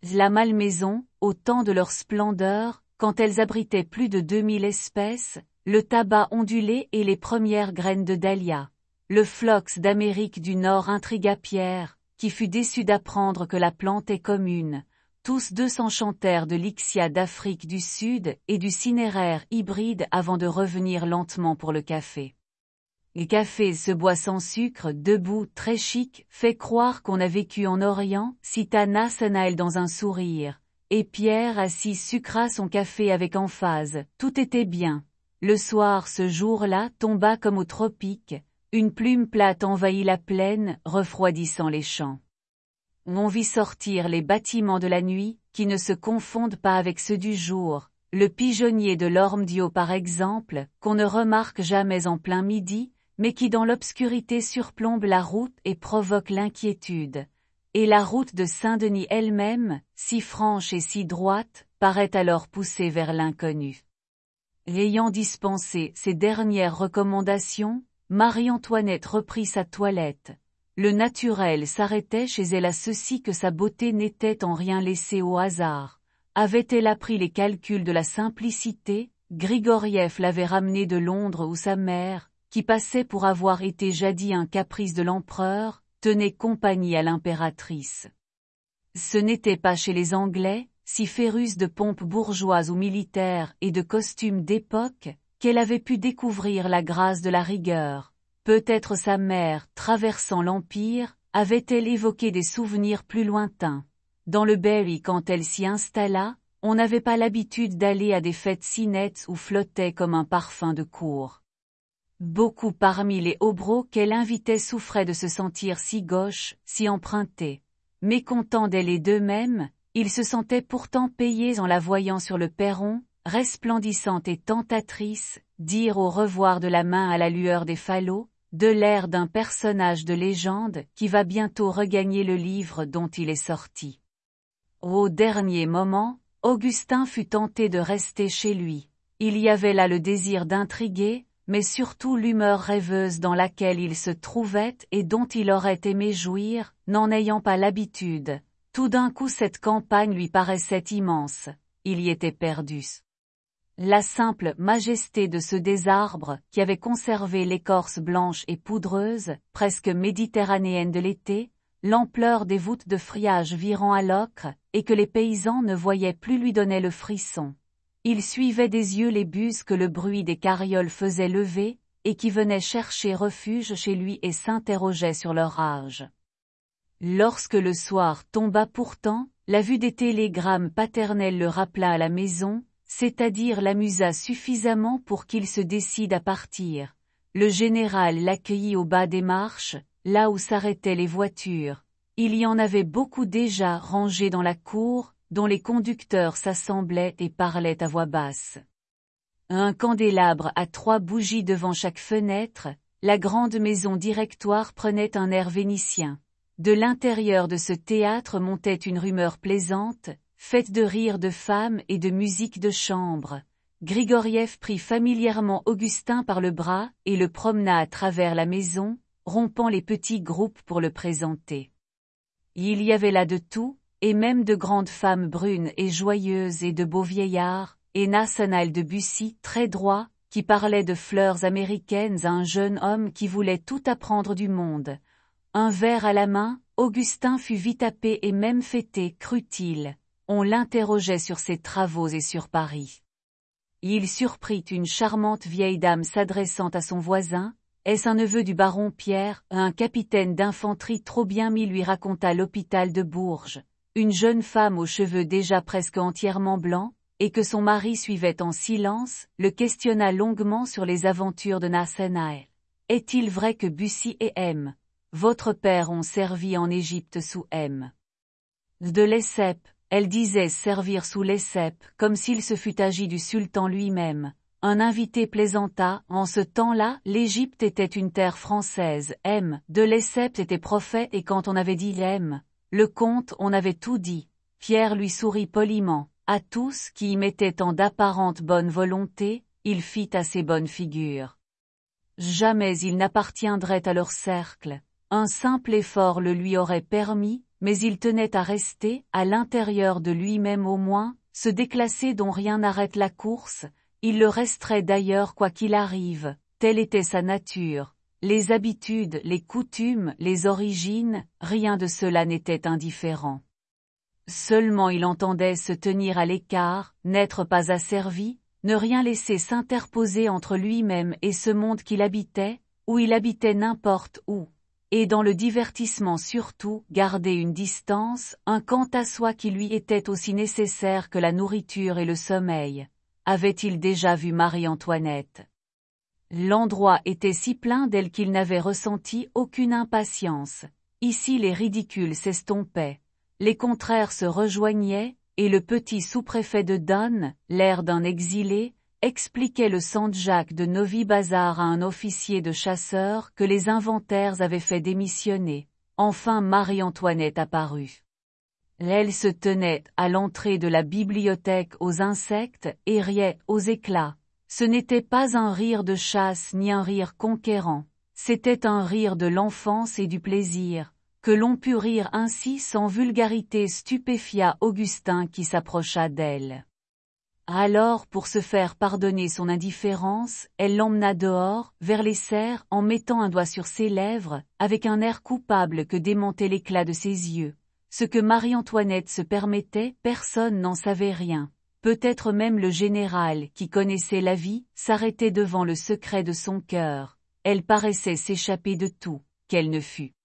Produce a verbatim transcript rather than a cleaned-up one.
La Malmaison, au temps de leur splendeur, quand elles abritaient plus de deux mille espèces, le tabac ondulé et les premières graines de dahlia. Le phlox d'Amérique du Nord intrigua Pierre, qui fut déçu d'apprendre que la plante est commune. Tous deux s'enchantèrent de l'Ixia d'Afrique du Sud et du cinéraire hybride avant de revenir lentement pour le café. Le café se boit sans sucre, debout, très chic, fait croire qu'on a vécu en Orient, cita Nathanaël dans un sourire. Et Pierre assis sucra son café avec emphase, tout était bien. Le soir ce jour-là tomba comme au tropique, une plume plate envahit la plaine, refroidissant les champs. On vit sortir les bâtiments de la nuit, qui ne se confondent pas avec ceux du jour, le pigeonnier de l'Orme-Dio par exemple, qu'on ne remarque jamais en plein midi, mais qui dans l'obscurité surplombe la route et provoque l'inquiétude. Et la route de Saint-Denis elle-même, si franche et si droite, paraît alors poussée vers l'inconnu. Ayant dispensé ces dernières recommandations, Marie-Antoinette reprit sa toilette. Le naturel s'arrêtait chez elle à ceci que sa beauté n'était en rien laissée au hasard. Avait-elle appris les calculs de la simplicité? Grigoriev l'avait ramenée de Londres où sa mère, qui passait pour avoir été jadis un caprice de l'empereur, tenait compagnie à l'impératrice. Ce n'était pas chez les Anglais, si férus de pompes bourgeoises ou militaires et de costumes d'époque, qu'elle avait pu découvrir la grâce de la rigueur. Peut-être sa mère, traversant l'Empire, avait-elle évoqué des souvenirs plus lointains. Dans le Berry quand elle s'y installa, on n'avait pas l'habitude d'aller à des fêtes si nettes où flottait comme un parfum de cour. Beaucoup parmi les hobereaux qu'elle invitait souffraient de se sentir si gauches, si empruntés. Mécontents d'elle et d'eux-mêmes, ils se sentaient pourtant payés en la voyant sur le perron, resplendissante et tentatrice, dire au revoir de la main à la lueur des falots, de l'air d'un personnage de légende qui va bientôt regagner le livre dont il est sorti. Au dernier moment, Augustin fut tenté de rester chez lui. Il y avait là le désir d'intriguer, mais surtout l'humeur rêveuse dans laquelle il se trouvait et dont il aurait aimé jouir, n'en ayant pas l'habitude. Tout d'un coup cette campagne lui paraissait immense. Il y était perdu. La simple majesté de ce des arbres, qui avait conservé l'écorce blanche et poudreuse, presque méditerranéenne de l'été, l'ampleur des voûtes de friage virant à l'ocre, et que les paysans ne voyaient plus lui donnait le frisson. Il suivait des yeux les buses que le bruit des carrioles faisait lever, et qui venaient chercher refuge chez lui et s'interrogeaient sur leur âge. Lorsque le soir tomba pourtant, la vue des télégrammes paternels le rappela à la maison, c'est-à-dire l'amusa suffisamment pour qu'il se décide à partir. Le général l'accueillit au bas des marches, là où s'arrêtaient les voitures. Il y en avait beaucoup déjà rangées dans la cour, dont les conducteurs s'assemblaient et parlaient à voix basse. Un candélabre à trois bougies devant chaque fenêtre, la grande maison directoire prenait un air vénitien. De l'intérieur de ce théâtre montait une rumeur plaisante, faite de rires de femmes et de musique de chambre. Grigoriev prit familièrement Augustin par le bras et le promena à travers la maison, rompant les petits groupes pour le présenter. Il y avait là de tout, et même de grandes femmes brunes et joyeuses et de beaux vieillards, et Nathanaël de Bussy, très droit, qui parlait de fleurs américaines à un jeune homme qui voulait tout apprendre du monde. Un verre à la main, Augustin fut vite happé et même fêté, crut-il. On l'interrogeait sur ses travaux et sur Paris. Il surprit une charmante vieille dame s'adressant à son voisin. Est-ce un neveu du baron Pierre? Un capitaine d'infanterie trop bien mis lui raconta l'hôpital de Bourges. Une jeune femme aux cheveux déjà presque entièrement blancs, et que son mari suivait en silence, le questionna longuement sur les aventures de Nathanaël. Est-il vrai que Bussy et M. votre père ont servi en Égypte sous M. de Lesseps? Elle disait servir sous Lesseps, comme s'il se fût agi du sultan lui-même. Un invité plaisanta, en ce temps-là, l'Égypte était une terre française, M. de Lesseps était prophète et quand on avait dit M. le comte on avait tout dit. Pierre lui sourit poliment. À tous qui y mettaient tant d'apparente bonne volonté, il fit assez bonne figure. Jamais il n'appartiendrait à leur cercle. Un simple effort le lui aurait permis, mais il tenait à rester, à l'intérieur de lui-même au moins, se déclasser dont rien n'arrête la course, il le resterait d'ailleurs quoi qu'il arrive, telle était sa nature. Les habitudes, les coutumes, les origines, rien de cela n'était indifférent. Seulement il entendait se tenir à l'écart, n'être pas asservi, ne rien laisser s'interposer entre lui-même et ce monde qu'il habitait, où il habitait n'importe où. Et dans le divertissement surtout, garder une distance, un quant à soi qui lui était aussi nécessaire que la nourriture et le sommeil. Avait-il déjà vu Marie-Antoinette? L'endroit était si plein d'elle qu'il n'avait ressenti aucune impatience. Ici les ridicules s'estompaient. Les contraires se rejoignaient, et le petit sous-préfet de Donne, l'air d'un exilé, expliquait le Saint-Jacques de Novi-Bazar à un officier de chasseurs que les inventaires avaient fait démissionner. Enfin Marie-Antoinette apparut. Elle se tenait à l'entrée de la bibliothèque aux insectes et riait aux éclats. Ce n'était pas un rire de chasse ni un rire conquérant, c'était un rire de l'enfance et du plaisir. Que l'on put rire ainsi sans vulgarité stupéfia Augustin qui s'approcha d'elle. Alors pour se faire pardonner son indifférence, elle l'emmena dehors, vers les serres, en mettant un doigt sur ses lèvres, avec un air coupable que démentait l'éclat de ses yeux. Ce que Marie-Antoinette se permettait, personne n'en savait rien. Peut-être même le général, qui connaissait la vie, s'arrêtait devant le secret de son cœur. Elle paraissait s'échapper de tout, quelle ne fût